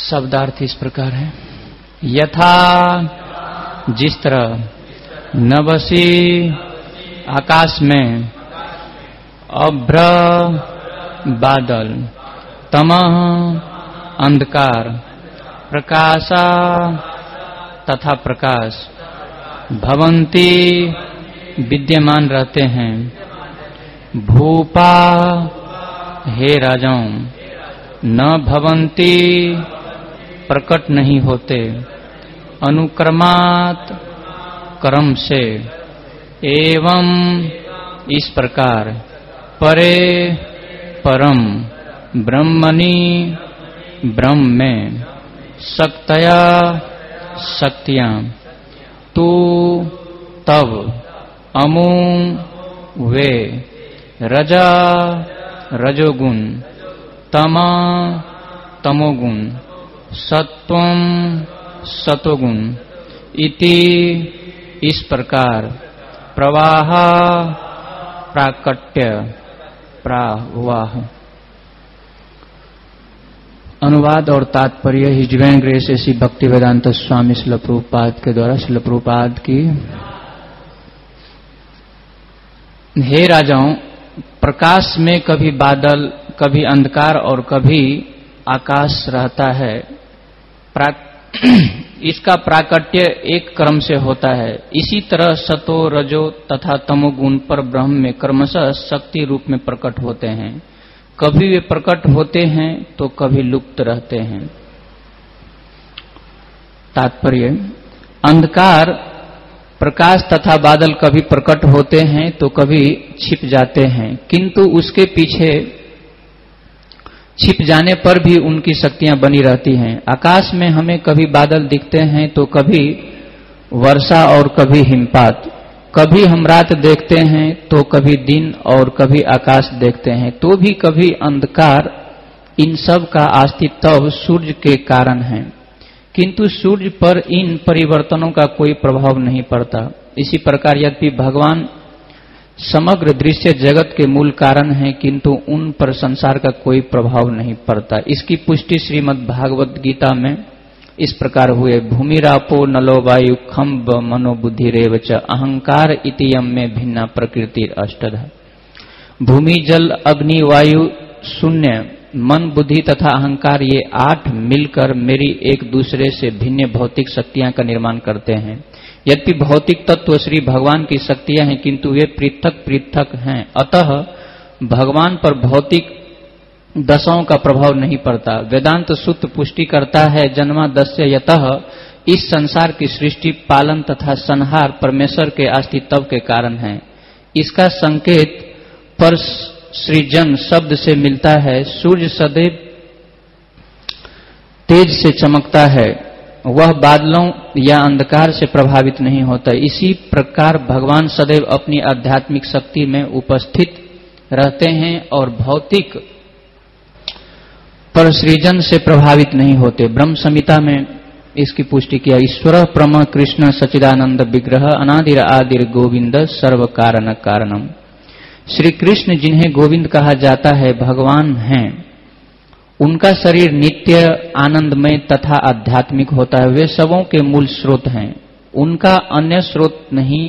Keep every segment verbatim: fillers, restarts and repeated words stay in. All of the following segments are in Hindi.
शब्दार्थ इस प्रकार है। यथा जिस तरह नवसी आकाश में अभ्र बादल, तमः अंधकार, प्रकाशा तथा प्रकाश भवन्ति विद्यमान रहते हैं, भूपा हे राजाओं न भवन्ति प्रकट नहीं होते, अनुक्रमात् क्रम से, एवं इस प्रकार परे परम ब्रह्मणि ब्रह्म में शक्तया शक्तियां, तू तब अमु वे रजा रजोगुण, तमा तमोगुण, सत्वम सतोगुण इति इस प्रकार प्रवाह प्राकट्य प्रवाह। अनुवाद और तात्पर्य हिज डिवाइन ग्रेस श्री भक्ति वेदांत स्वामी श्रील प्रभुपाद के द्वारा। श्रील प्रभुपाद की। हे राजाओं, प्रकाश में कभी बादल, कभी अंधकार और कभी आकाश रहता है। प्रा... इसका प्राकट्य एक क्रम से होता है। इसी तरह सतो रजो तथा तमोगुण पर ब्रह्म में क्रमशः शक्ति रूप में प्रकट होते हैं। कभी वे प्रकट होते हैं तो कभी लुप्त रहते हैं। तात्पर्य, अंधकार, प्रकाश तथा बादल कभी प्रकट होते हैं तो कभी छिप जाते हैं, किंतु उसके पीछे छिप जाने पर भी उनकी शक्तियां बनी रहती हैं। आकाश में हमें कभी बादल दिखते हैं तो कभी वर्षा और कभी हिमपात, कभी हम रात देखते हैं तो कभी दिन और कभी आकाश देखते हैं, तो भी कभी अंधकार। इन सब का अस्तित्व सूर्य के कारण है, किंतु सूर्य पर इन परिवर्तनों का कोई प्रभाव नहीं पड़ता। इसी प्रकार यद्यपि भगवान समग्र दृश्य जगत के मूल कारण हैं, किंतु उन पर संसार का कोई प्रभाव नहीं पड़ता। इसकी पुष्टि श्रीमद् भागवत गीता में इस प्रकार हुए। भूमिरापो नलो वायु खम्ब मनोबुद्धि रेवच अहंकार इतियम में भिन्ना प्रकृति अष्टधा। भूमि जल अग्नि वायु शून्य मन बुद्धि तथा अहंकार, ये आठ मिलकर मेरी एक दूसरे से भिन्न भौतिक शक्तियां का निर्माण करते हैं। यद्यपि भौतिक तत्व श्री भगवान की शक्तियां हैं, किंतु वे पृथक पृथक हैं। अतः भगवान पर भौतिक दशाओं का प्रभाव नहीं पड़ता। वेदांत सूत्र पुष्टि करता है, जन्मादस्य यतः, इस संसार की सृष्टि, पालन तथा संहार परमेश्वर के अस्तित्व के कारण है। इसका संकेत पर सृजन शब्द से मिलता है। सूर्य सदैव तेज से चमकता है, वह बादलों या अंधकार से प्रभावित नहीं होता। इसी प्रकार भगवान सदैव अपनी आध्यात्मिक शक्ति में उपस्थित रहते हैं और भौतिक पर सृजन से प्रभावित नहीं होते। ब्रह्म संहिता में इसकी पुष्टि किया। ईश्वर परम कृष्ण सच्चिदानंद विग्रह अनादिर आदिर गोविंद सर्व कारण कारणम। श्री कृष्ण जिन्हें गोविंद कहा जाता है, भगवान हैं। उनका शरीर नित्य आनंदमय तथा आध्यात्मिक होता है। वे सबों के मूल स्रोत हैं, उनका अन्य स्रोत नहीं,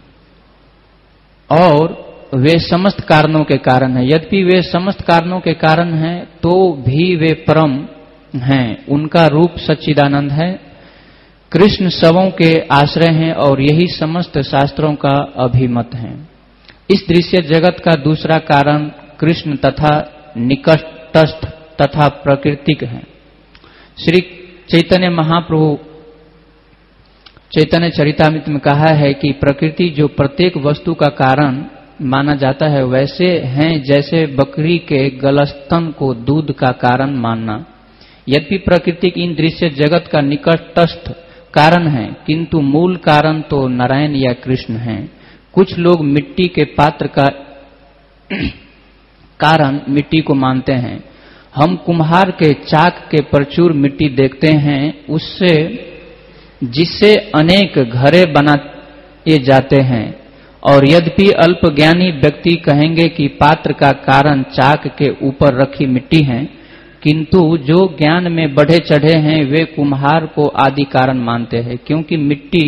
और वे समस्त कारणों के कारण हैं। यद्यपि वे समस्त कारणों के कारण हैं तो भी वे परम हैं। उनका रूप सच्चिदानंद है। कृष्ण सबों के आश्रय हैं और यही समस्त शास्त्रों का अभिमत है। इस दृश्य जगत का दूसरा कारण कृष्ण तथा निकटस्थ तथा प्राकृतिक है। श्री चैतन्य महाप्रभु चैतन्य चरितामृत में कहा है कि प्रकृति जो प्रत्येक वस्तु का कारण माना जाता है, वैसे हैं जैसे बकरी के गलस्तन को दूध का कारण मानना। यद्यपि प्रकृति इन दृश्य जगत का निकटस्थ कारण है, किंतु मूल कारण तो नारायण या कृष्ण हैं। कुछ लोग मिट्टी के पात्र का कारण मिट्टी को मानते हैं। हम कुम्हार के चाक के प्रचुर मिट्टी देखते हैं, उससे जिससे अनेक घरे बनाए जाते हैं। और यद्यपि अल्पज्ञानी व्यक्ति कहेंगे कि पात्र का कारण चाक के ऊपर रखी मिट्टी है, किंतु जो ज्ञान में बढ़े चढ़े हैं वे कुम्हार को आदि कारण मानते हैं, क्योंकि मिट्टी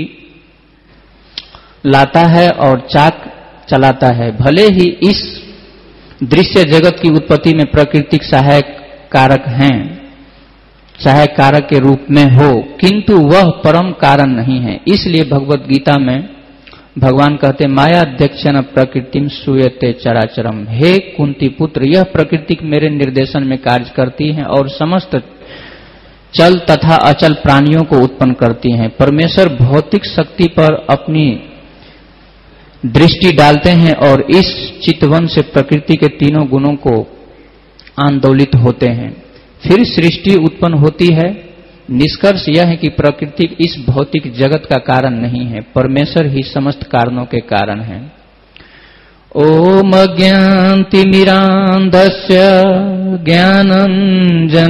लाता है और चाक चलाता है। भले ही इस दृश्य जगत की उत्पत्ति में प्राकृतिक सहायक कारक हैं, सहायक कारक के रूप में हो, किंतु वह परम कारण नहीं है। इसलिए भगवत गीता में भगवान कहते मायाध्यक्षण प्रकृतिम सूयते चराचरम। हे कुंती पुत्र, यह प्रकृति मेरे निर्देशन में कार्य करती है और समस्त चल तथा अचल प्राणियों को उत्पन्न करती हैं। परमेश्वर भौतिक शक्ति पर अपनी दृष्टि डालते हैं और इस चितवन से प्रकृति के तीनों गुणों को आंदोलित होते हैं, फिर सृष्टि उत्पन्न होती है। निष्कर्ष यह है कि प्रकृति इस भौतिक जगत का कारण नहीं है, परमेश्वर ही समस्त कारणों के कारण है। ओम अज्ञानतिमिरान्धस्य ज्ञानञ्जन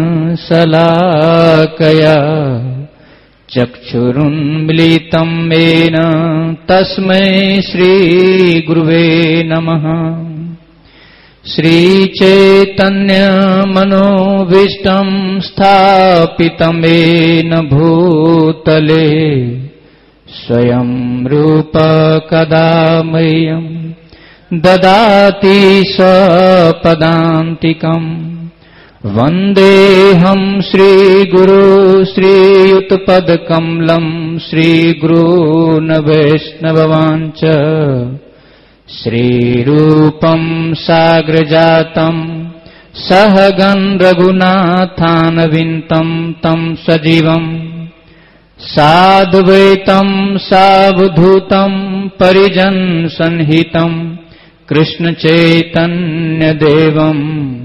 शलाकया चक्षुरुन्मीलितं येन तस्मै श्रीगुरुवे नमः। श्रीचैतन्यमनोभीष्टं स्थापितं येन भूतले स्वयं रूप कदा मह्यं ददाति स्वपदान्तिकम्। वन्देऽहं श्रीगुरु श्रीयुतपदकमलं श्रीगुरून् वैष्णवांश्च श्रीरूपं साग्रजातं सहगण रघुनाथान्वितं तं सजीवं साद्वैतं सावधूतं परिजन संहितं कृष्ण चैतन्य देवं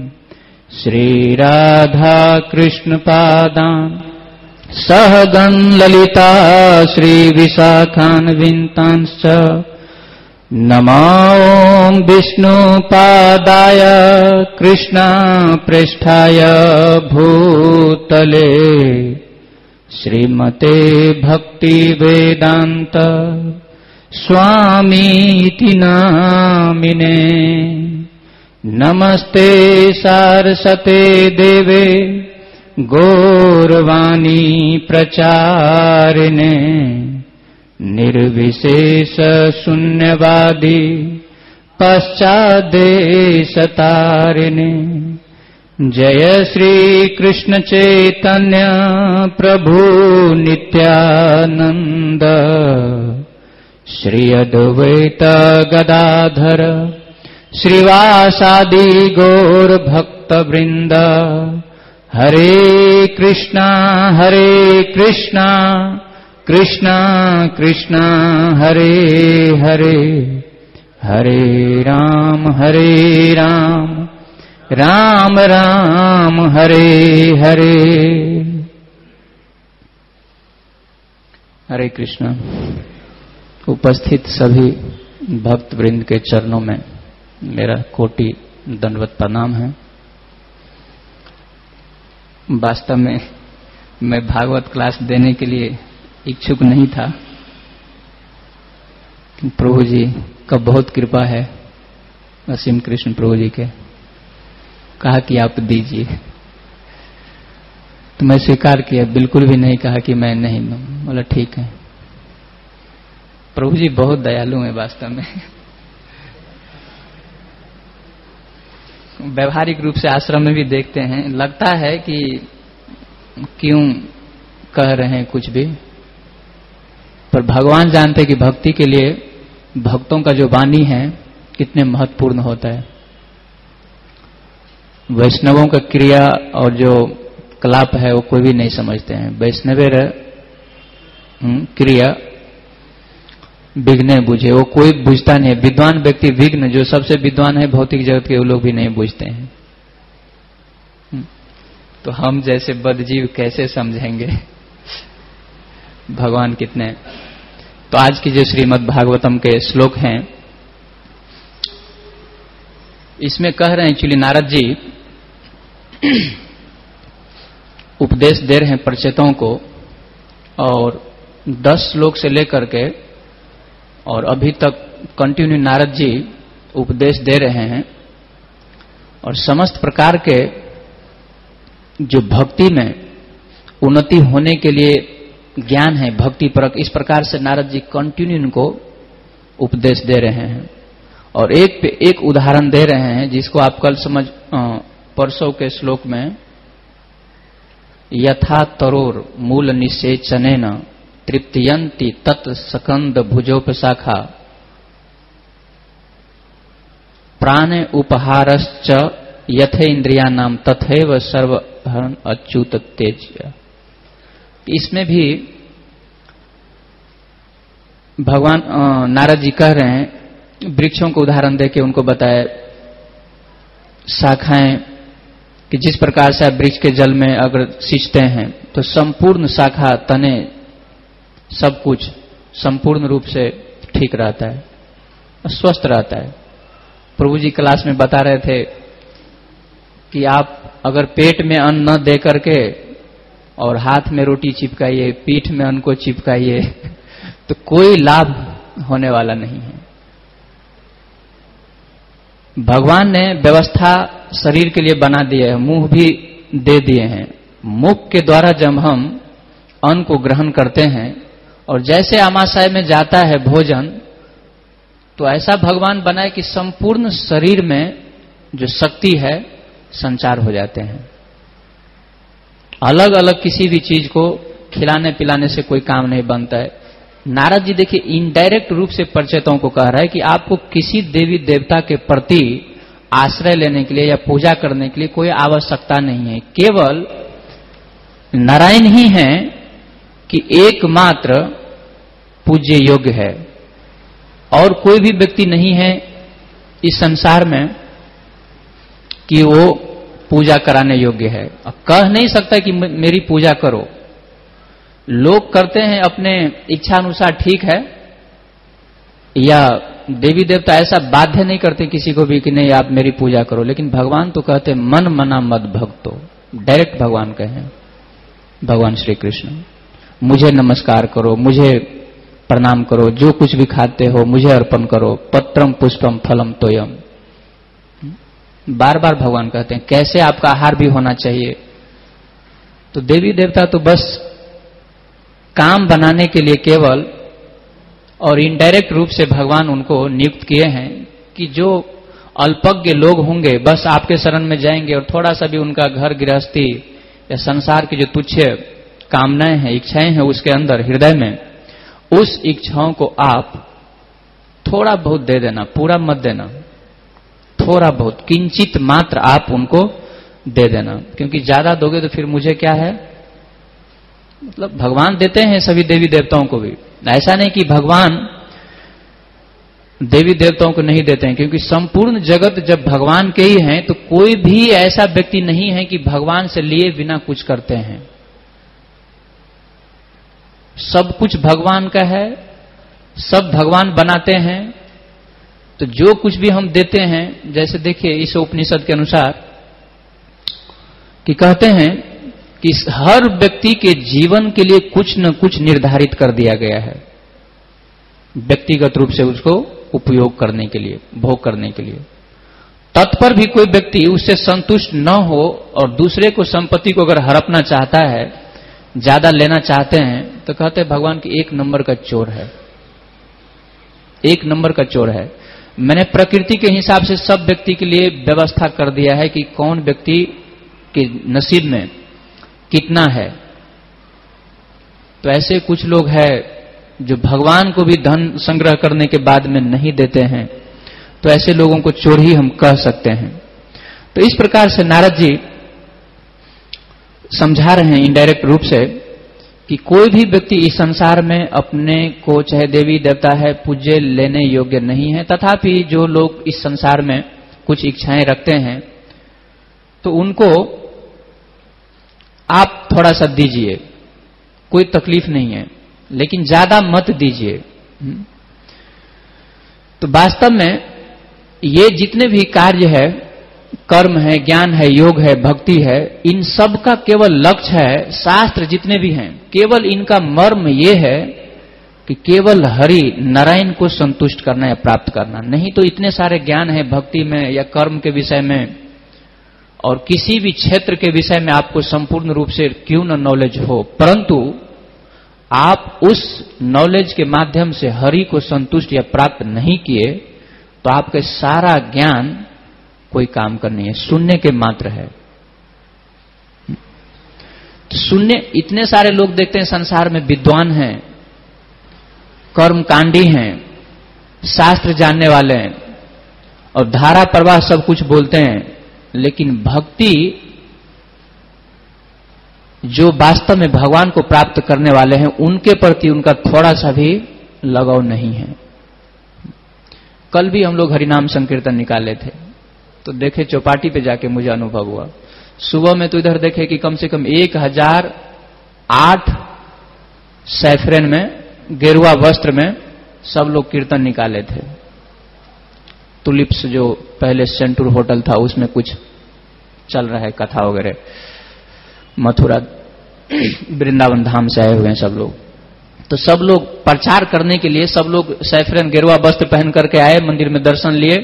श्रीराधा कृष्ण पादान् सहगण ललिता श्रीविशाखान्वितांश्च नमो विष्णुपादाय कृष्णप्रेष्ठाय भूतले श्रीमते भक्तिवेदान्त स्वामीति नामिने। नमस्ते सारस्वते देवे गौरवाणी प्रचारिणे निर्विशेष शून्यवादी पश्चादेशतारिणे। जय श्री कृष्ण चैतन्य प्रभु नित्यानंद श्री अद्वैत गदाधर श्रीवासादि गौर भक्त वृंद। हरे कृष्णा हरे कृष्णा कृष्णा कृष्णा हरे हरे हरे राम हरे राम राम राम हरे हरे। हरे कृष्ण। उपस्थित सभी भक्त वृंद के चरणों में मेरा कोटि दंडवत प्रणाम है। वास्तव में मैं भागवत क्लास देने के लिए इच्छुक नहीं था, प्रभु जी का बहुत कृपा है, असीम कृष्ण प्रभु जी के, कहा कि आप दीजिए तो मैं स्वीकार किया, बिल्कुल भी नहीं कहा कि मैं नहीं दूं। बोला ठीक है। प्रभु जी बहुत दयालु हैं वास्तव में। व्यवहारिक रूप से आश्रम में भी देखते हैं, लगता है कि क्यों कह रहे हैं कुछ भी, पर भगवान जानते हैं कि भक्ति के लिए भक्तों का जो वाणी है कितने महत्वपूर्ण होता है। वैष्णवों का क्रिया और जो कलाप है वो कोई भी नहीं समझते हैं। वैष्णवेर क्रिया विघ्न बुझे, वो कोई बुझता नहीं है। विद्वान व्यक्ति विघ्न, जो सबसे विद्वान है भौतिक जगत के, वो लोग भी नहीं बुझते हैं। तो हम जैसे बदजीव कैसे समझेंगे भगवान कितने। तो आज की जो श्रीमद् भागवतम के श्लोक हैं, इसमें कह रहे हैं एक्चुअली नारद जी उपदेश दे रहे हैं परिचितों को, और दस श्लोक से लेकर के और अभी तक कंटिन्यू नारद जी उपदेश दे रहे हैं, और समस्त प्रकार के जो भक्ति में उन्नति होने के लिए ज्ञान है भक्ति परक, इस प्रकार से नारद जी कंटिन्यू इनको उपदेश दे रहे हैं। और एक पे एक उदाहरण दे रहे हैं जिसको आप कल समझ परसों के श्लोक में यथा तरोर मूल निषेचनेन तृप्तियन्ति तत् सकंद भुजोपशाखा प्राणे उपहारश्च यथे इंद्रियानाम तथैव सर्वहरण अच्युत तेज। इसमें भी भगवान नारद जी कह रहे हैं, वृक्षों को उदाहरण देके उनको बताए शाखाएं कि जिस प्रकार से आप वृक्ष के जल में अगर सींचते हैं तो संपूर्ण शाखा तने सब कुछ संपूर्ण रूप से ठीक रहता है, स्वस्थ रहता है। प्रभु जी क्लास में बता रहे थे कि आप अगर पेट में अन्न न दे करके और हाथ में रोटी चिपकाइए, पीठ में अन्न को चिपकाइए तो कोई लाभ होने वाला नहीं है। भगवान ने व्यवस्था शरीर के लिए बना दी है, मुंह भी दे दिए हैं। मुख के द्वारा जब हम अन्न को ग्रहण करते हैं और जैसे आमाशय में जाता है भोजन, तो ऐसा भगवान बनाए कि संपूर्ण शरीर में जो शक्ति है संचार हो जाते हैं। अलग अलग किसी भी चीज को खिलाने पिलाने से कोई काम नहीं बनता है। नारद जी देखिए इनडायरेक्ट रूप से परिचेतों को कह रहा है कि आपको किसी देवी देवता के प्रति आश्रय लेने के लिए या पूजा करने के लिए कोई आवश्यकता नहीं है। केवल नारायण ही हैं कि एकमात्र पूज्य योग्य है, और कोई भी व्यक्ति नहीं है इस संसार में कि वो पूजा कराने योग्य है। अब कह नहीं सकता कि मेरी पूजा करो। लोग करते हैं अपने इच्छा अनुसार, ठीक है, या देवी देवता ऐसा बाध्य नहीं करते किसी को भी कि नहीं आप मेरी पूजा करो। लेकिन भगवान तो कहते मन मना मद भक्तो, डायरेक्ट भगवान कहे, भगवान श्री कृष्ण, मुझे नमस्कार करो, मुझे प्रणाम करो, जो कुछ भी खाते हो मुझे अर्पण करो, पत्रम पुष्पम फलम तोयम। बार बार भगवान कहते हैं कैसे आपका आहार भी होना चाहिए। तो देवी देवता तो बस काम बनाने के लिए केवल और इनडायरेक्ट रूप से भगवान उनको नियुक्त किए हैं कि जो अल्पज्ञ लोग होंगे बस आपके शरण में जाएंगे और थोड़ा सा भी उनका घर गृहस्थी या संसार की जो तुच्छ कामनाएं हैं, इच्छाएं हैं उसके अंदर हृदय में, उस इच्छाओं को आप थोड़ा बहुत दे देना, पूरा मत देना, थोड़ा बहुत किंचित मात्र आप उनको दे देना। क्योंकि ज्यादा दोगे तो फिर मुझे क्या है, मतलब भगवान देते हैं सभी देवी देवताओं को भी, ऐसा नहीं कि भगवान देवी देवताओं को नहीं देते हैं। क्योंकि संपूर्ण जगत जब भगवान के ही हैं तो कोई भी ऐसा व्यक्ति नहीं है कि भगवान से लिए बिना कुछ करते हैं। सब कुछ भगवान का है, सब भगवान बनाते हैं। तो जो कुछ भी हम देते हैं, जैसे देखिए इस उपनिषद के अनुसार कि कहते हैं कि हर व्यक्ति के जीवन के लिए कुछ न कुछ निर्धारित कर दिया गया है, व्यक्तिगत रूप से उसको उपयोग करने के लिए, भोग करने के लिए। तत्पर भी कोई व्यक्ति उससे संतुष्ट न हो और दूसरे को संपत्ति को अगर हड़पना चाहता है, ज्यादा लेना चाहते हैं, तो कहते हैं भगवान की एक नंबर का चोर है, एक नंबर का चोर है। मैंने प्रकृति के हिसाब से सब व्यक्ति के लिए व्यवस्था कर दिया है कि कौन व्यक्ति के नसीब में कितना है। तो ऐसे कुछ लोग हैं जो भगवान को भी धन संग्रह करने के बाद में नहीं देते हैं, तो ऐसे लोगों को चोर ही हम कह सकते हैं। तो इस प्रकार से नारद जी समझा रहे हैं इनडायरेक्ट रूप से कि कोई भी व्यक्ति इस संसार में अपने को, चाहे देवी देवता है, पूज्य लेने योग्य नहीं है। तथापि जो लोग इस संसार में कुछ इच्छाएं रखते हैं तो उनको आप थोड़ा सा दीजिए, कोई तकलीफ नहीं है, लेकिन ज्यादा मत दीजिए। तो वास्तव में ये जितने भी कार्य है, कर्म है, ज्ञान है, योग है, भक्ति है, इन सब का केवल लक्ष्य है, शास्त्र जितने भी हैं केवल इनका मर्म ये है कि केवल हरि नारायण को संतुष्ट करना या प्राप्त करना। नहीं तो इतने सारे ज्ञान है भक्ति में या कर्म के विषय में और किसी भी क्षेत्र के विषय में आपको संपूर्ण रूप से क्यों न नॉलेज हो, परंतु आप उस नॉलेज के माध्यम से हरि को संतुष्ट या प्राप्त नहीं किए तो आपके सारा ज्ञान कोई काम का नहीं है, सुनने के मात्र है। तो सुनने, इतने सारे लोग देखते हैं संसार में विद्वान हैं, कर्मकांडी हैं, शास्त्र जानने वाले हैं और धारा प्रवाह सब कुछ बोलते हैं, लेकिन भक्ति जो वास्तव में भगवान को प्राप्त करने वाले हैं उनके प्रति उनका थोड़ा सा भी लगाव नहीं है। कल भी हम लोग हरिनाम संकीर्तन निकाले थे तो देखे चौपाटी पे जाके मुझे अनुभव हुआ। सुबह में तो इधर देखे कि कम से कम एक हजार आठ सैफरन में, गेरुआ वस्त्र में सब लोग कीर्तन निकाले थे। तुलिप्स जो पहले सेंटूर होटल था उसमें कुछ चल रहा है कथा वगैरह, मथुरा वृंदावन धाम से आए हुए हैं सब लोग। तो सब लोग प्रचार करने के लिए सब लोग सैफरन गेरुआ वस्त्र पहन करके आए, मंदिर में दर्शन लिए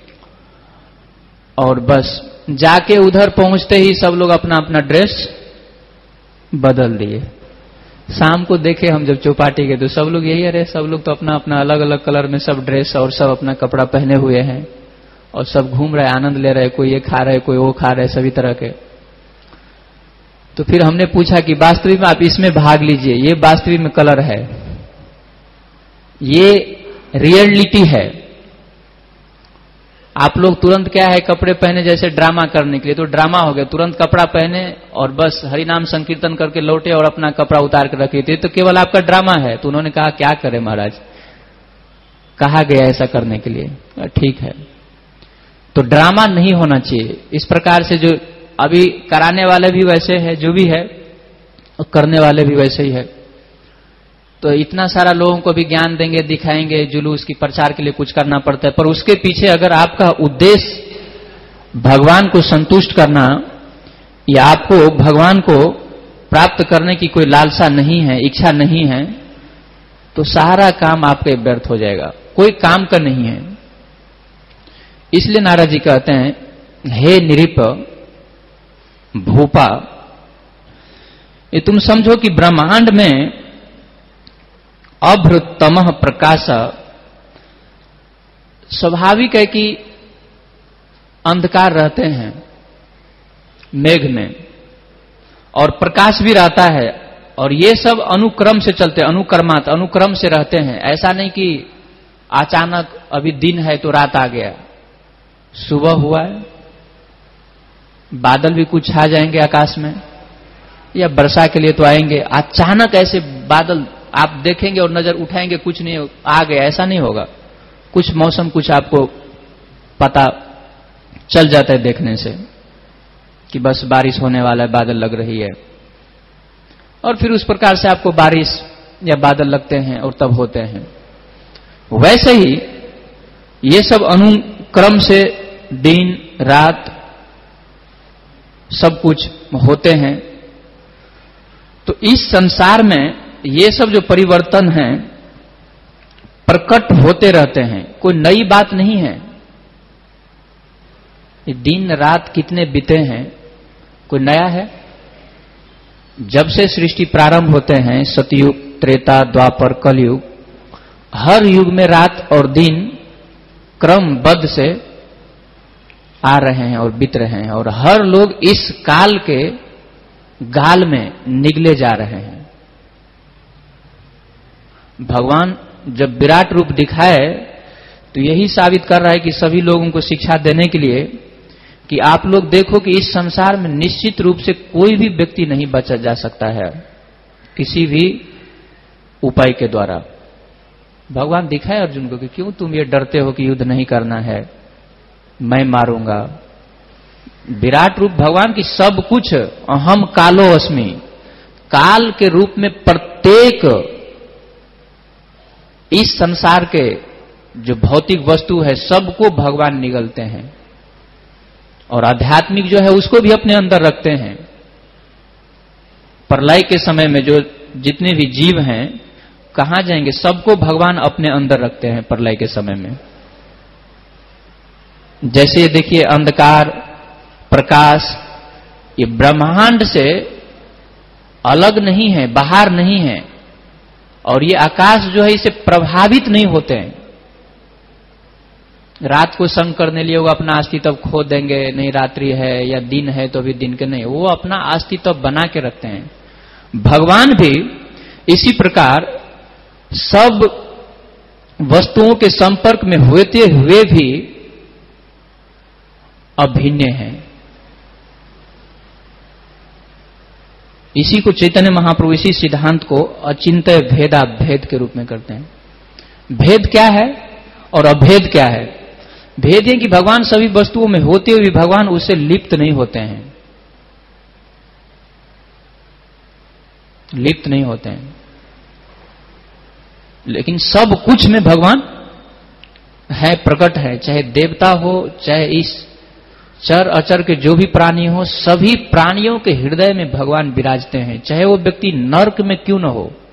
और बस जाके उधर पहुंचते ही सब लोग अपना अपना ड्रेस बदल दिए। शाम को देखे हम जब चौपाटी के तो सब लोग यही, अरे सब लोग तो अपना अपना अलग अलग कलर में सब ड्रेस और सब अपना कपड़ा पहने हुए हैं और सब घूम रहे, आनंद ले रहे, कोई ये खा रहे, कोई वो खा रहे, सभी तरह के। तो फिर हमने पूछा कि वास्तविक में आप इसमें भाग लीजिए, ये वास्तविक में कलर है, ये रियलिटी है। आप लोग तुरंत क्या है कपड़े पहने जैसे ड्रामा करने के लिए, तो ड्रामा हो गया, तुरंत कपड़ा पहने और बस हरिनाम संकीर्तन करके लौटे और अपना कपड़ा उतार कर रखे थे, तो केवल आपका ड्रामा है। तो उन्होंने कहा क्या करें महाराज, कहा गया ऐसा करने के लिए, ठीक है। तो ड्रामा नहीं होना चाहिए। इस प्रकार से जो अभी कराने वाले भी वैसे है, जो भी है और करने वाले भी वैसे ही है। तो इतना सारा लोगों को भी ज्ञान देंगे, दिखाएंगे, जुलूस की प्रचार के लिए कुछ करना पड़ता है, पर उसके पीछे अगर आपका उद्देश्य भगवान को संतुष्ट करना या आपको भगवान को प्राप्त करने की कोई लालसा नहीं है, इच्छा नहीं है, तो सारा काम आपके व्यर्थ हो जाएगा, कोई काम का नहीं है। इसलिए नारद जी कहते हैं, हे निरीप भूपा, ये तुम समझो कि ब्रह्मांड में अभ्रतमः प्रकाश, स्वाभाविक है कि अंधकार रहते हैं मेघ में और प्रकाश भी रहता है, और ये सब अनुक्रम से चलते, अनुक्रमात, अनुक्रम से रहते हैं। ऐसा नहीं कि अचानक अभी दिन है तो रात आ गया, सुबह हुआ है, बादल भी कुछ छा जाएंगे आकाश में, या वर्षा के लिए तो आएंगे, अचानक ऐसे बादल आप देखेंगे और नजर उठाएंगे कुछ नहीं आ गया, ऐसा नहीं होगा। कुछ मौसम कुछ आपको पता चल जाता है देखने से कि बस बारिश होने वाला है, बादल लग रही है, और फिर उस प्रकार से आपको बारिश या बादल लगते हैं और तब होते हैं। वैसे ही ये सब अनुक्रम से दिन रात सब कुछ होते हैं। तो इस संसार में ये सब जो परिवर्तन हैं प्रकट होते रहते हैं, कोई नई बात नहीं है। ये दिन रात कितने बीते हैं, कोई नया है? जब से सृष्टि प्रारंभ होते हैं, सतयुग, त्रेता, द्वापर, कलयुग, हर युग में रात और दिन क्रमबद्ध से आ रहे हैं और बीत रहे हैं, और हर लोग इस काल के गाल में निगले जा रहे हैं। भगवान जब विराट रूप दिखाए तो यही साबित कर रहा है कि सभी लोगों को शिक्षा देने के लिए कि आप लोग देखो कि इस संसार में निश्चित रूप से कोई भी व्यक्ति नहीं बचा जा सकता है किसी भी उपाय के द्वारा। भगवान दिखाए अर्जुन को कि क्यों तुम ये डरते हो कि युद्ध नहीं करना है, मैं मारूंगा। विराट रूप भगवान की सब कुछ, अहम कालो अस्मि, काल के रूप में प्रत्येक इस संसार के जो भौतिक वस्तु है सबको भगवान निगलते हैं, और आध्यात्मिक जो है उसको भी अपने अंदर रखते हैं। प्रलय के समय में जो जितने भी जीव हैं कहां जाएंगे, सबको भगवान अपने अंदर रखते हैं प्रलय के समय में। जैसे देखिए अंधकार प्रकाश, ये ब्रह्मांड से अलग नहीं है, बाहर नहीं है, और ये आकाश जो है इसे प्रभावित नहीं होते हैं। रात को संग करने लिए वो अपना अस्तित्व खो देंगे, नहीं रात्रि है या दिन है तो भी दिन के नहीं, वो अपना अस्तित्व बना के रखते हैं। भगवान भी इसी प्रकार सब वस्तुओं के संपर्क में होते हुए भी अभिन्न है। इसी को चैतन्य महाप्रभु इसी सिद्धांत को अचिंत्य भेदा भेद के रूप में करते हैं। भेद क्या है और अभेद क्या है? भेद है कि भगवान सभी वस्तुओं में होते हुए भी भगवान उससे लिप्त नहीं होते हैं, लिप्त नहीं होते हैं, लेकिन सब कुछ में भगवान है, प्रकट है। चाहे देवता हो, चाहे इस चर अचर के जो भी प्राणी हो, सभी प्राणियों के हृदय में भगवान विराजते हैं, चाहे वो व्यक्ति नर्क में क्यों न हो।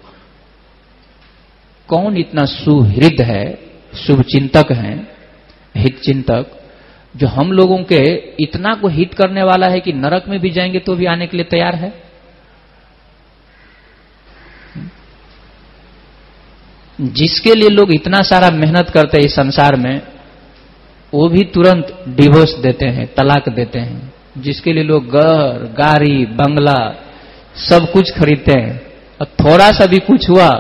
कौन इतना सुहृद है, शुभ चिंतक है, हित चिंतक, जो हम लोगों के इतना को हित करने वाला है कि नरक में भी जाएंगे तो भी आने के लिए तैयार है। जिसके लिए लोग इतना सारा मेहनत करते हैं इस संसार में, वो भी तुरंत डिवोर्स देते हैं, तलाक देते हैं। जिसके लिए लोग घर, गाड़ी, बंगला सब कुछ खरीदते हैं, और थोड़ा सा भी कुछ हुआ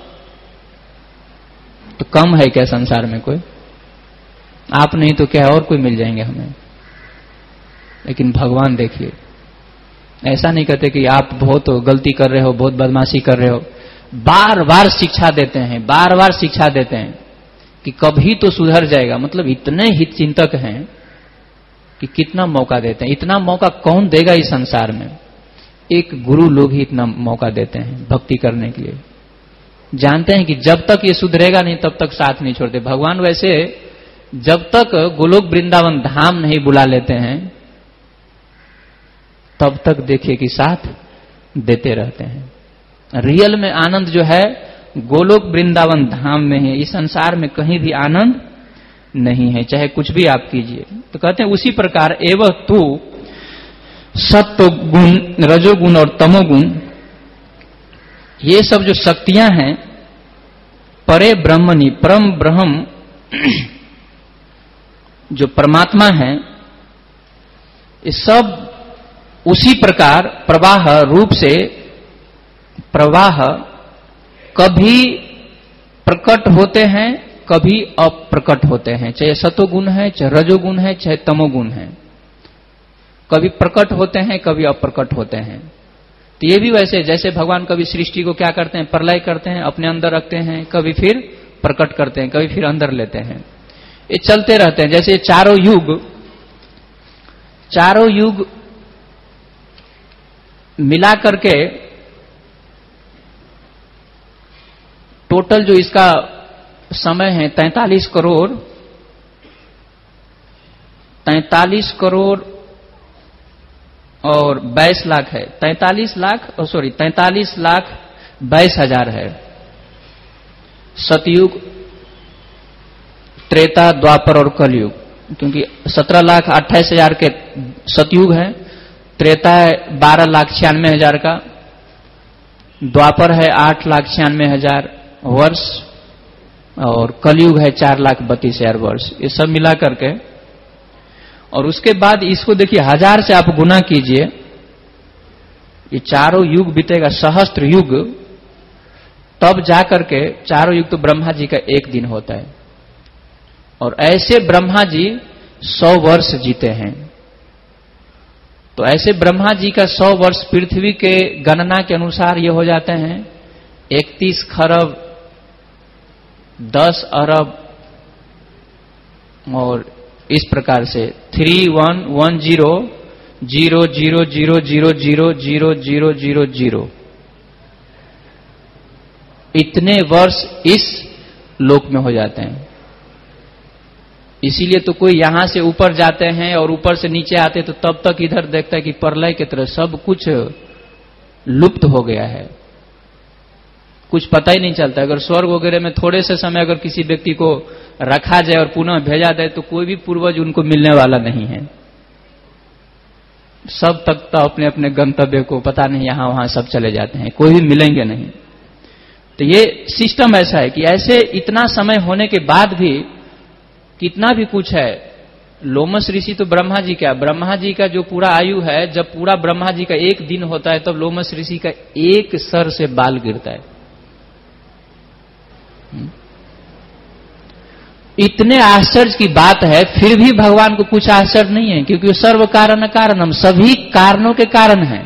तो कम है क्या संसार में कोई? आप नहीं तो क्या और कोई मिल जाएंगे हमें। लेकिन भगवान देखिए, ऐसा नहीं कहते कि आप बहुत गलती कर रहे हो, बहुत बदमाशी कर रहे हो, बार बार शिक्षा देते हैं, बार बार शिक्षा देते हैं कि कभी तो सुधर जाएगा। मतलब इतने हित चिंतक हैं कि कितना मौका देते हैं। इतना मौका कौन देगा इस संसार में? एक गुरु लोग ही इतना मौका देते हैं भक्ति करने के लिए। जानते हैं कि जब तक ये सुधरेगा नहीं तब तक साथ नहीं छोड़ते। भगवान वैसे जब तक गोलोक वृंदावन धाम नहीं बुला लेते हैं तब तक देखिए कि साथ देते रहते हैं। रियल में आनंद जो है गोलोक वृंदावन धाम में है, इस संसार में कहीं भी आनंद नहीं है, चाहे कुछ भी आप कीजिए। तो कहते हैं उसी प्रकार एवं तू सत्व गुण, रजोगुण और तमोगुण, ये सब जो शक्तियां हैं, परे ब्रह्मणि, परम ब्रह्म जो परमात्मा है, ये सब उसी प्रकार प्रवाह रूप से प्रवाह कभी प्रकट होते हैं, कभी अप्रकट होते हैं। चाहे सतोगुण है, चाहे रजोगुण है, चाहे तमोगुण है, कभी प्रकट होते हैं, कभी अप्रकट होते हैं। तो ये भी वैसे, जैसे भगवान कभी सृष्टि को क्या करते हैं, प्रलय करते हैं, अपने अंदर रखते हैं, कभी फिर प्रकट करते हैं, कभी फिर अंदर लेते हैं। ये चलते रहते हैं। जैसे चारों युग, चारों युग मिला करके टोटल जो इसका समय है तैंतालीस करोड़ तैंतालीस करोड़ और बाईस लाख है। तैंतालीस लाख और सॉरी तैंतालीस लाख बाईस हजार है। सतयुग, त्रेता, द्वापर और कलयुग, क्योंकि सत्रह लाख अट्ठाईस हजार के सतयुग है, त्रेता है बारह लाख छियानवे हजार का, द्वापर है आठ लाख छियानवे हजार वर्ष, और कलयुग है चार लाख बत्तीस हजार वर्ष। ये सब मिला करके, और उसके बाद इसको देखिए हजार से आप गुना कीजिए, ये चारों युग बीतेगा, सहस्त्र युग, तब जाकर के चारों युग तो ब्रह्मा जी का एक दिन होता है। और ऐसे ब्रह्मा जी सौ वर्ष जीते हैं। तो ऐसे ब्रह्मा जी का सौ वर्ष पृथ्वी के गणना के अनुसार ये हो जाते हैं इकतीस खरब दस अरब, और इस प्रकार से three one one zero zero zero zero zero zero zero zero zero zero इतने वर्ष इस लोक में हो जाते हैं। इसीलिए तो कोई यहां से ऊपर जाते हैं और ऊपर से नीचे आते तो तब तक इधर देखता है कि प्रलय की तरह सब कुछ लुप्त हो गया है, कुछ पता ही नहीं चलता। अगर स्वर्ग वगैरह में थोड़े से समय अगर किसी व्यक्ति को रखा जाए और पुनः भेजा जाए तो कोई भी पूर्वज उनको मिलने वाला नहीं है। सब तक तो अपने अपने गंतव्य को पता नहीं यहां वहां सब चले जाते हैं, कोई भी मिलेंगे नहीं। तो ये सिस्टम ऐसा है कि ऐसे इतना समय होने के बाद भी कितना भी कुछ है, लोमस ऋषि तो ब्रह्मा जी का ब्रह्मा जी का जो पूरा आयु है, जब पूरा ब्रह्मा जी का एक दिन होता है तब लोमस ऋषि का एक सर से बाल गिरता है। इतने आश्चर्य की बात है, फिर भी भगवान को कुछ आश्चर्य नहीं है, क्योंकि वो सर्व कारण कारण, हम सभी कारणों के कारण हैं।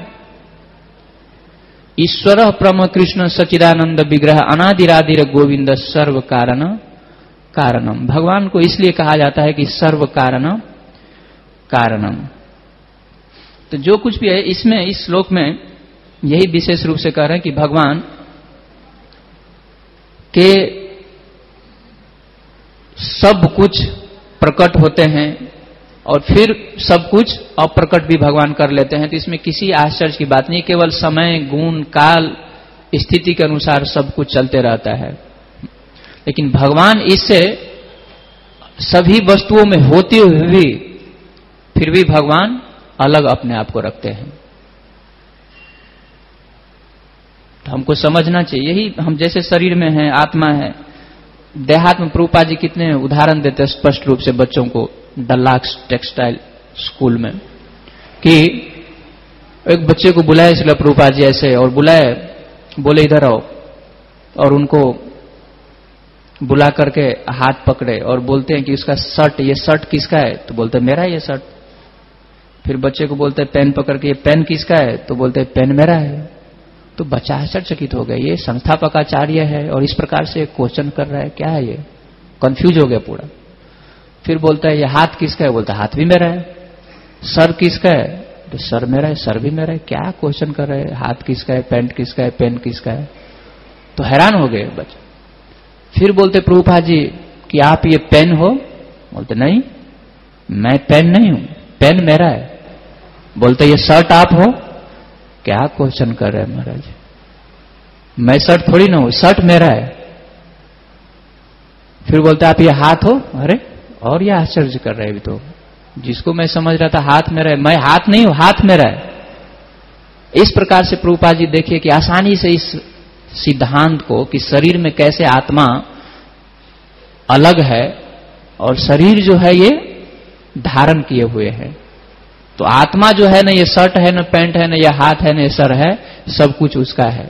ईश्वर परम कृष्ण सच्चिदानंद विग्रह अनादिरादिर गोविंद सर्व कारण कारणम। भगवान को इसलिए कहा जाता है कि सर्व कारण कारणम। तो जो कुछ भी है इसमें, इस श्लोक में यही विशेष रूप से कह रहे हैं कि भगवान के सब कुछ प्रकट होते हैं और फिर सब कुछ अप्रकट भी भगवान कर लेते हैं। तो इसमें किसी आश्चर्य की बात नहीं, केवल समय गुण काल स्थिति के अनुसार सब कुछ चलते रहता है। लेकिन भगवान इससे सभी वस्तुओं में होते हुए भी फिर भी भगवान अलग अपने आप को रखते हैं। तो हमको समझना चाहिए, यही हम जैसे शरीर में है, आत्मा है। देहात में प्रभुपाद जी कितने उदाहरण देते हैं स्पष्ट रूप से बच्चों को, डल्लाक्स टेक्सटाइल स्कूल में, कि एक बच्चे को बुलाए इसलिए प्रभुपाद जी ऐसे, और बुलाए, बोले इधर आओ, और उनको बुला करके हाथ पकड़े और बोलते हैं कि उसका शर्ट, ये शर्ट किसका है? तो बोलते हैं मेरा ये शर्ट। फिर बच्चे को बोलते हैं पेन पकड़ के, ये पेन किसका है? तो बोलते हैं पेन मेरा है। तो बच्चा आश्चर्यचकित हो गया, ये संस्थापकाचार्य है और इस प्रकार से क्वेश्चन कर रहा है, क्या है ये? कंफ्यूज हो गया पूरा। फिर बोलता है ये हाथ किसका है? बोलता है हाथ भी मेरा है। सर किसका है? तो सर मेरा है, सर भी मेरा है। क्या क्वेश्चन कर रहे हैं? हाथ किसका है, पैंट किसका है, पेन किसका है? तो हैरान हो गए बच्चे। फिर बोलते प्रभुपाद जी कि आप ये पेन हो? बोलते नहीं, मैं पेन नहीं हूं, पेन मेरा है। बोलते ये शर्ट आप हो? क्या क्वेश्चन कर रहे हैं महाराज, मैं शर्ट थोड़ी ना हूं, शर्ट मेरा है। फिर बोलते आप ये हाथ हो? अरे और ये आश्चर्य कर रहे हैं, तो जिसको मैं समझ रहा था हाथ मेरा है, मैं हाथ नहीं हूं, हाथ मेरा है। इस प्रकार से प्रभुपाद जी देखिए कि आसानी से इस सिद्धांत को कि शरीर में कैसे आत्मा अलग है और शरीर जो है ये धारण किए हुए है। तो आत्मा जो है ना, ये शर्ट है, न पैंट है, न ये हाथ है, न ये सर है, सब कुछ उसका है।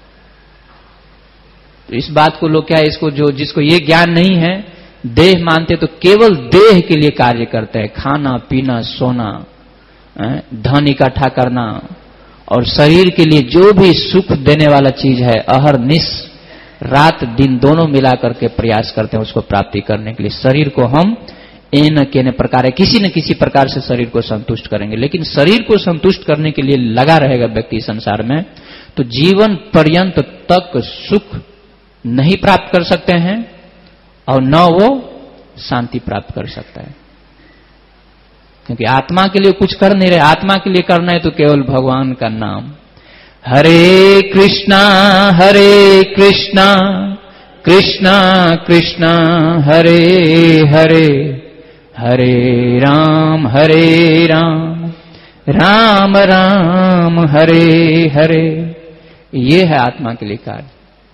तो इस बात को लोग क्या है, इसको जो जिसको ये ज्ञान नहीं है, देह मानते तो केवल देह के लिए कार्य करते हैं, खाना पीना सोना, धन इकट्ठा करना, और शरीर के लिए जो भी सुख देने वाला चीज है अहरनिश रात दिन दोनों मिला करके प्रयास करते हैं उसको प्राप्ति करने के लिए। शरीर को हम एन के प्रकार है किसी न किसी प्रकार से शरीर को संतुष्ट करेंगे, लेकिन शरीर को संतुष्ट करने के लिए लगा रहेगा व्यक्ति संसार में, तो जीवन पर्यंत तक सुख नहीं प्राप्त कर सकते हैं और न वो शांति प्राप्त कर सकता है। क्योंकि आत्मा के लिए कुछ कर नहीं रहे, आत्मा के लिए करना है तो केवल भगवान का नाम। हरे कृष्णा हरे कृष्णा कृष्णा कृष्णा हरे हरे, हरे राम हरे राम राम राम हरे हरे। ये है आत्मा के लिए कार्य,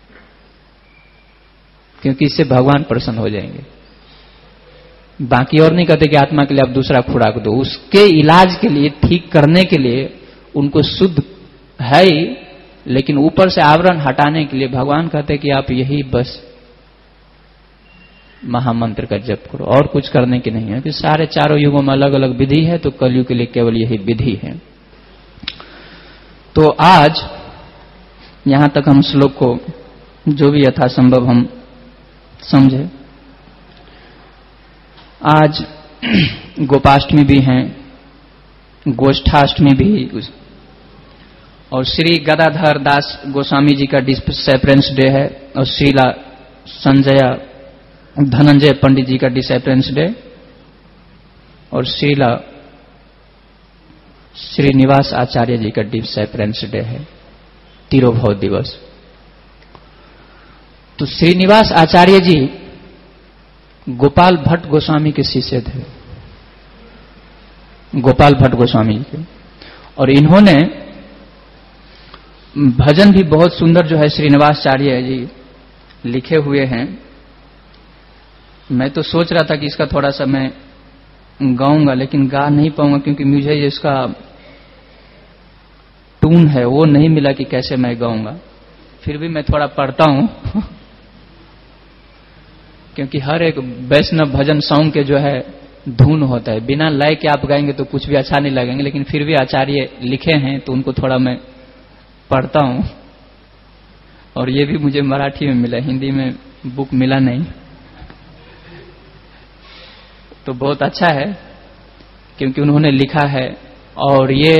क्योंकि इससे भगवान प्रसन्न हो जाएंगे। बाकी और नहीं कहते कि आत्मा के लिए आप दूसरा खुराक दो, उसके इलाज के लिए, ठीक करने के लिए उनको शुद्ध है ही, लेकिन ऊपर से आवरण हटाने के लिए भगवान कहते कि आप यही बस महामंत्र का जप करो, और कुछ करने की नहीं है। कि सारे चारों युगों में अलग अलग विधि है, तो कलयुग के लिए केवल यही विधि है। तो आज यहां तक हम श्लोक को जो भी यथासंभव हम समझे। आज गोपाष्टमी भी है, गोष्ठाष्टमी भी, और श्री गदाधर दास गोस्वामी जी का डिसेपरेंस डे है, और श्रीला संजय धनंजय पंडित जी का डिसेपरेंस डे, और श्रीला श्रीनिवास आचार्य जी का डिसेपरेंस डे है, तिरोभव दिवस। तो श्रीनिवास आचार्य जी गोपाल भट्ट गोस्वामी के शिष्य थे, गोपाल भट्ट गोस्वामी जी के। और इन्होंने भजन भी बहुत सुंदर जो है श्रीनिवासाचार्य जी लिखे हुए हैं। मैं तो सोच रहा था कि इसका थोड़ा सा मैं गाऊंगा, लेकिन गा नहीं पाऊंगा क्योंकि मुझे इसका टून है वो नहीं मिला कि कैसे मैं गाऊंगा। फिर भी मैं थोड़ा पढ़ता हूं क्योंकि हर एक वैष्णव भजन सॉन्ग के जो है धुन होता है, बिना लय के आप गाएंगे तो कुछ भी अच्छा नहीं लगेंगे, लेकिन फिर भी आचार्य लिखे हैं तो उनको थोड़ा मैं पढ़ता हूं। और ये भी मुझे मराठी में मिला, हिंदी में बुक मिला नहीं, तो बहुत अच्छा है क्योंकि उन्होंने लिखा है। और ये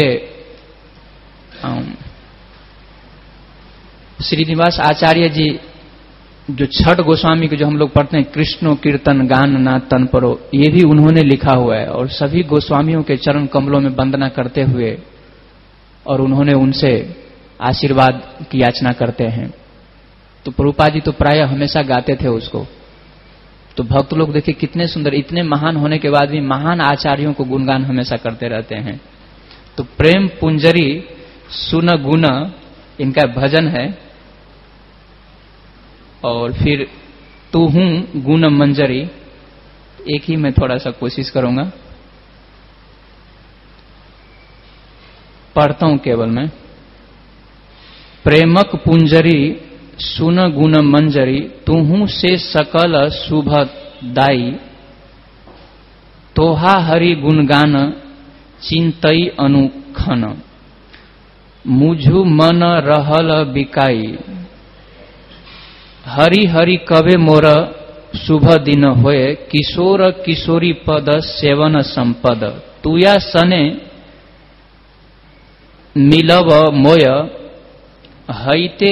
श्रीनिवास आचार्य जी जो छठ गोस्वामी के जो हम लोग पढ़ते हैं, कृष्णो कीर्तन गान ना तन परो, ये भी उन्होंने लिखा हुआ है। और सभी गोस्वामियों के चरण कमलों में वंदना करते हुए और उन्होंने उनसे आशीर्वाद की याचना करते हैं। तो प्रभुपाद जी तो प्राय हमेशा गाते थे उसको। तो भक्त लोग देखिए कितने सुंदर, इतने महान होने के बाद भी महान आचार्यों को गुणगान हमेशा करते रहते हैं। तो प्रेम पुंजरी सुन गुण इनका भजन है। और फिर तू हूं गुण मंजरी, एक ही मैं थोड़ा सा कोशिश करूंगा, पढ़ता हूं केवल मैं। प्रेमक पुंजरी सुन गुण मंजरी, तुहू से सकल शुभ दाई, तोहा हरि गुणगान चिंतई अनुखन, मुझु मन रहल बिकाई, हरि हरि कवे मोर शुभ दिन होए, किशोर किशोरी पद सेवन संपद, तुया सने मिलव मोय, हईते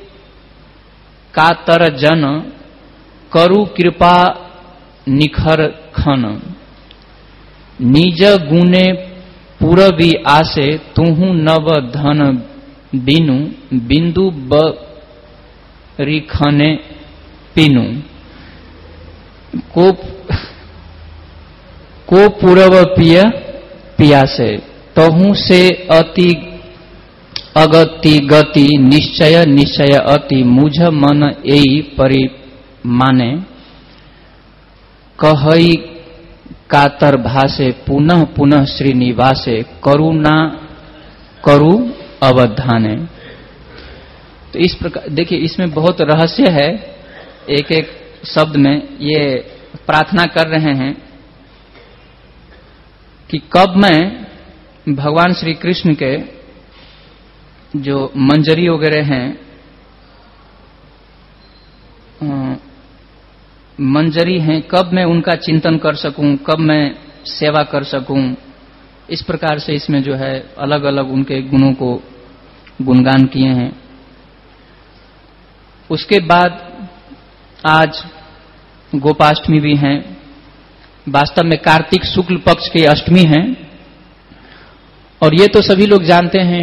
कातर जन, करु कृपा निखर खन, निज गुणे पूरबी आसे, तुहु नव धन बिनु, बिंदु बरिखने पिनु, को को पूरब पिय पियासे, तहु से अति अगति गति, निश्चय निश्चय अति, मुझ मन एई परिमाने, कहई कातर भासे, पुनः पुनः श्रीनिवासे, करुणा करु अवधाने। तो इस प्रकार देखिए इसमें बहुत रहस्य है, एक एक शब्द में ये प्रार्थना कर रहे हैं कि कब मैं भगवान श्री कृष्ण के जो मंजरी वगैरह हैं, मंजरी हैं, कब मैं उनका चिंतन कर सकूं, कब मैं सेवा कर सकूं। इस प्रकार से इसमें जो है अलग अलग उनके गुणों को गुणगान किए हैं। उसके बाद आज गोपाष्टमी भी हैं, वास्तव में कार्तिक शुक्ल पक्ष की अष्टमी है। और ये तो सभी लोग जानते हैं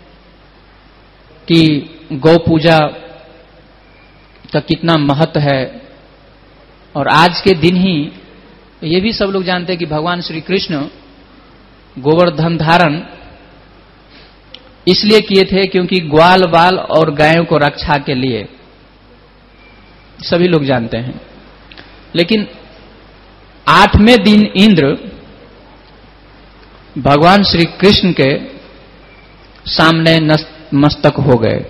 कि गौ पूजा का कितना महत्व है। और आज के दिन ही ये भी सब लोग जानते हैं कि भगवान श्री कृष्ण गोवर्धन धारण इसलिए किए थे क्योंकि ग्वाल बाल और गायों को रक्षा के लिए, सभी लोग जानते हैं। लेकिन आठवें दिन इंद्र भगवान श्री कृष्ण के सामने मस्तक हो गए,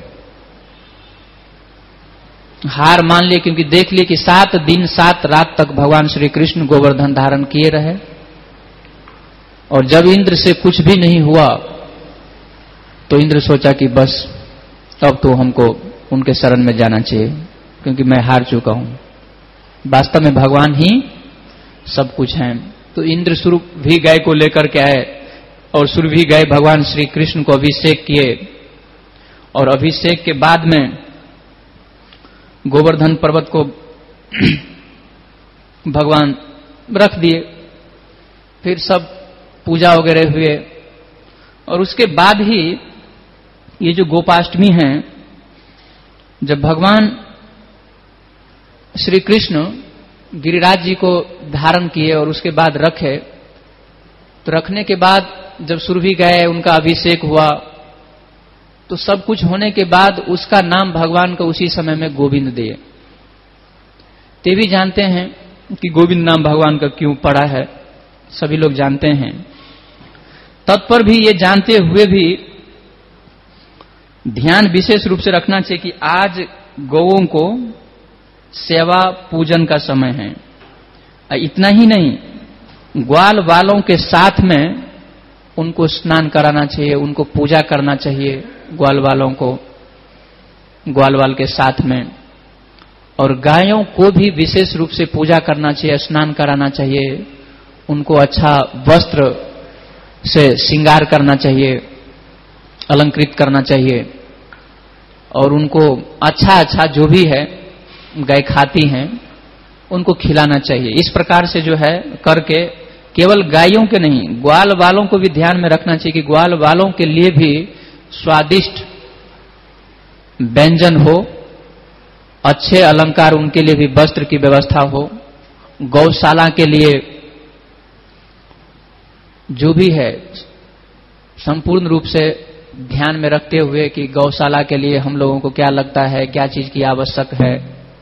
हार मान लिए, क्योंकि देख लिए कि सात दिन सात रात तक भगवान श्री कृष्ण गोवर्धन धारण किए रहे। और जब इंद्र से कुछ भी नहीं हुआ तो इंद्र सोचा कि बस अब तो हमको उनके शरण में जाना चाहिए, क्योंकि मैं हार चुका हूं। वास्तव में भगवान ही सब कुछ हैं। तो इंद्र सुरभि गाय को लेकर के आए और सुरभि गाय भगवान श्री कृष्ण को अभिषेक किए। और अभिषेक के बाद में गोवर्धन पर्वत को भगवान रख दिए। फिर सब पूजा वगैरह हुए। और उसके बाद ही ये जो गोपाष्टमी है, जब भगवान श्री कृष्ण गिरिराज जी को धारण किए और उसके बाद रखे, तो रखने के बाद जब सुरभि गए, उनका अभिषेक हुआ, तो सब कुछ होने के बाद उसका नाम भगवान को उसी समय में गोविंद दिए। ते भी जानते हैं कि गोविंद नाम भगवान का क्यों पड़ा है, सभी लोग जानते हैं। तत्पर भी ये जानते हुए भी ध्यान विशेष रूप से रखना चाहिए कि आज गौओं को सेवा पूजन का समय है। इतना ही नहीं, ग्वाल वालों के साथ में उनको स्नान कराना चाहिए, उनको पूजा करना चाहिए, ग्वाल वालों को ग्वाल वाल के साथ में। और गायों को भी विशेष रूप से पूजा करना चाहिए, स्नान कराना चाहिए, उनको अच्छा वस्त्र से श्रृंगार करना चाहिए, अलंकृत करना चाहिए, और उनको अच्छा अच्छा जो भी है गाय खाती हैं उनको खिलाना चाहिए। इस प्रकार से जो है करके केवल गायों के नहीं, ग्वाल वालों को भी ध्यान में रखना चाहिए कि ग्वाल वालों के लिए भी स्वादिष्ट व्यंजन हो, अच्छे अलंकार, उनके लिए भी वस्त्र की व्यवस्था हो, गौशाला के लिए जो भी है संपूर्ण रूप से ध्यान में रखते हुए कि गौशाला के लिए हम लोगों को क्या लगता है, क्या चीज की आवश्यक है,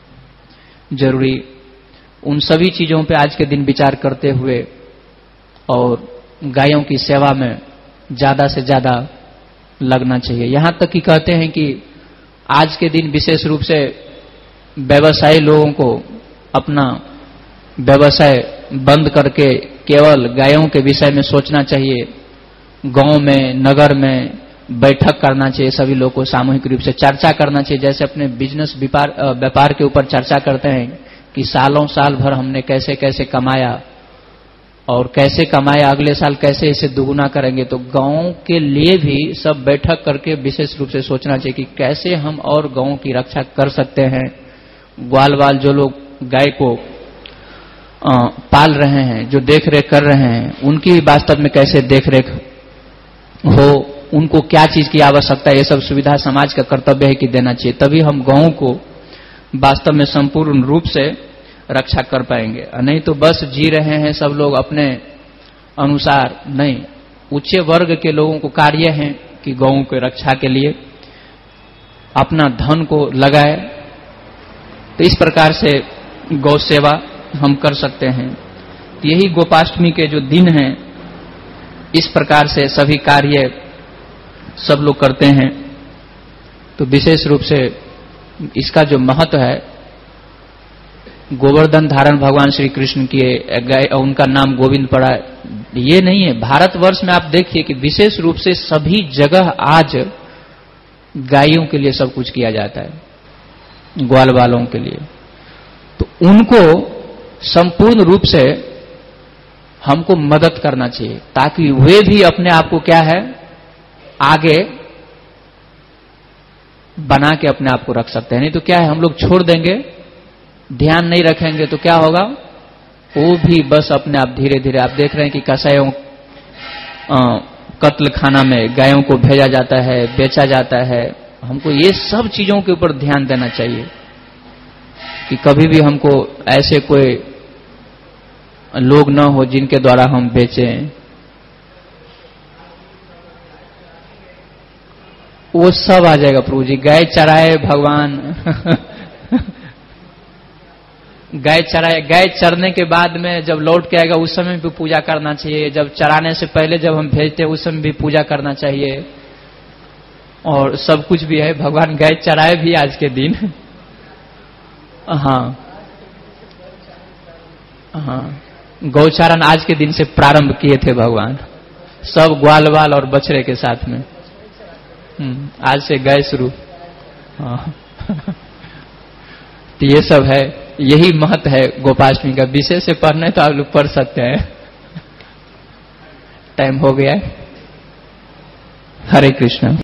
जरूरी, उन सभी चीजों पे आज के दिन विचार करते हुए और गायों की सेवा में ज्यादा से ज्यादा लगना चाहिए। यहां तक कि कहते हैं कि आज के दिन विशेष रूप से व्यवसायी लोगों को अपना व्यवसाय बंद करके केवल गायों के विषय में सोचना चाहिए। गांव में, नगर में बैठक करना चाहिए, सभी लोगों को सामूहिक रूप से चर्चा करना चाहिए। जैसे अपने बिजनेस व्यापार के ऊपर चर्चा करते हैं कि सालों साल भर हमने कैसे कैसे कमाया और कैसे कमाया, अगले साल कैसे इसे दुगुना करेंगे। तो गांव के लिए भी सब बैठक करके विशेष रूप से सोचना चाहिए कि कैसे हम और गांव की रक्षा कर सकते हैं। ग्वाल वाल जो लोग गाय को पाल रहे हैं, जो देख रेख कर रहे हैं, उनकी वास्तव में कैसे देख रेख हो, उनको क्या चीज की आवश्यकता है, ये सब सुविधा समाज का कर्तव्य है कि देना चाहिए। तभी हम गांव को वास्तव में संपूर्ण रूप से रक्षा कर पाएंगे। नहीं तो बस जी रहे हैं सब लोग अपने अनुसार, नहीं, उच्च वर्ग के लोगों को कार्य है कि गौओं की रक्षा के लिए अपना धन को लगाए। तो इस प्रकार से गौ सेवा हम कर सकते हैं। यही गोपाष्टमी के जो दिन हैं, इस प्रकार से सभी कार्य सब लोग करते हैं। तो विशेष रूप से इसका जो महत्व है, गोवर्धन धारण भगवान श्री कृष्ण किए, गाय, उनका नाम गोविंद पड़ा, ये नहीं है। भारतवर्ष में आप देखिए कि विशेष रूप से सभी जगह आज गायों के लिए सब कुछ किया जाता है, ग्वाल वालों के लिए। तो उनको संपूर्ण रूप से हमको मदद करना चाहिए ताकि वे भी अपने आप को क्या है आगे बना के अपने आप को रख सकते हैं। नहीं तो क्या है, हम लोग छोड़ देंगे, ध्यान नहीं रखेंगे तो क्या होगा, वो भी बस अपने आप धीरे धीरे, आप देख रहे हैं कि कसाईयों कत्ल खाना में गायों को भेजा जाता है, बेचा जाता है। हमको ये सब चीजों के ऊपर ध्यान देना चाहिए कि कभी भी हमको ऐसे कोई लोग न हो जिनके द्वारा हम बेचें। वो सब आ जाएगा प्रभु जी। गाय चराए भगवान गाय चराए, गाय चरने के बाद में जब लौट के आएगा उस समय भी पूजा करना चाहिए। जब चराने से पहले जब हम भेजते हैं उस समय भी पूजा करना चाहिए। और सब कुछ भी है, भगवान गाय चराए भी आज के दिन। हाँ हाँ, गौचारण आज के दिन से प्रारंभ किए थे भगवान, सब ग्वाल वाल और बछड़े के साथ में। आज से गाय शुरू। हाँ तो ये सब है, यही महत्व है गोपाष्टमी का। विषय से पढ़ने तो आप लोग पढ़ सकते हैं, टाइम हो गया है। हरे कृष्ण।